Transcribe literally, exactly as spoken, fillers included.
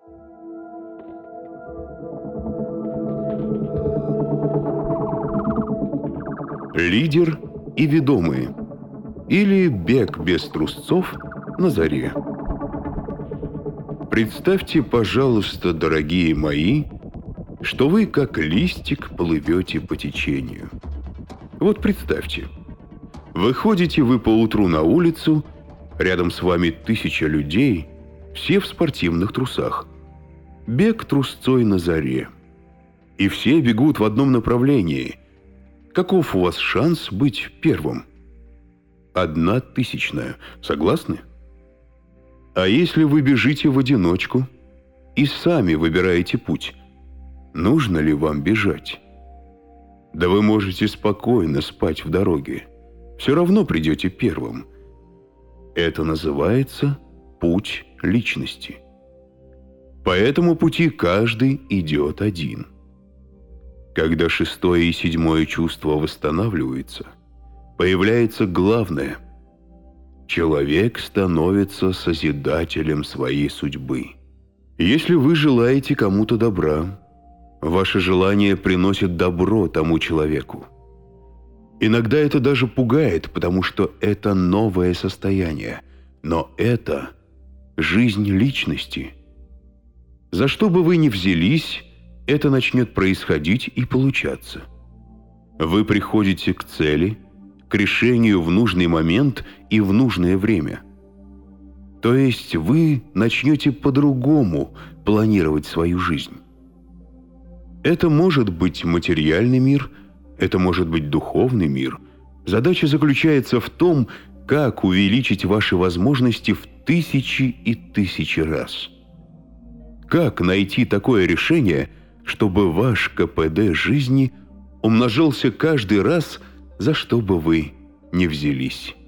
Лидер и ведомые, или бег без трусцов на заре. Представьте, пожалуйста, дорогие мои, что вы, как листик, плывете по течению. Вот представьте, выходите вы поутру на улицу, рядом с вами тысяча людей, все в спортивных трусах. Бег трусцой на заре. И все бегут в одном направлении. Каков у вас шанс быть первым? Одна тысячная. Согласны? А если вы бежите в одиночку и сами выбираете путь, нужно ли вам бежать? Да вы можете спокойно спать в дороге. Все равно придете первым. Это называется путь личности. По этому пути каждый идет один. Когда шестое и седьмое чувство восстанавливаются, появляется главное. Человек становится созидателем своей судьбы. Если вы желаете кому-то добра, ваше желание приносит добро тому человеку. Иногда это даже пугает, потому что это новое состояние, но это жизнь личности. За что бы вы ни взялись, это начнет происходить и получаться. Вы приходите к цели, к решению в нужный момент и в нужное время. То есть вы начнете по-другому планировать свою жизнь. Это может быть материальный мир, это может быть духовный мир. Задача заключается в том, как увеличить ваши возможности в тысячи и тысячи раз. Как найти такое решение, чтобы ваш ка пэ дэ жизни умножался каждый раз, за что бы вы ни взялись.